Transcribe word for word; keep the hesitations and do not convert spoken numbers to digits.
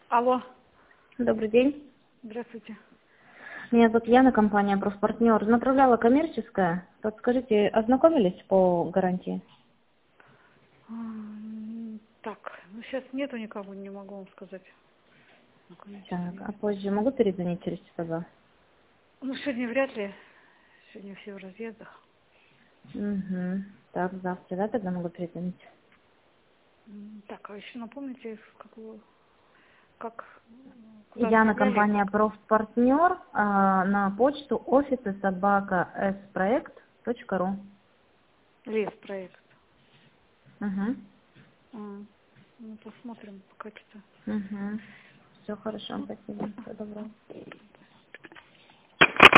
Алло. Добрый день. Здравствуйте. Меня зовут Яна, компания «Профпартнер». Направляла коммерческая. Подскажите, ознакомились по гарантии? М, Так, ну сейчас нету никого, не могу вам сказать. Ну, Так, коммерческий. а позже могу перезвонить через часа два? Ну, сегодня вряд ли. Сегодня все в разъездах. Угу. Так, завтра, да, тогда могу перезвонить? М, Так, а еще напомните, с какого, как, м, куда Яна, направляли и компания как? «Профпартнер», а, на почту офисы собака спроект точка ру. Лес проект. Угу. М, Ну, посмотрим, как это. Угу. Все хорошо, спасибо. Всего доброго.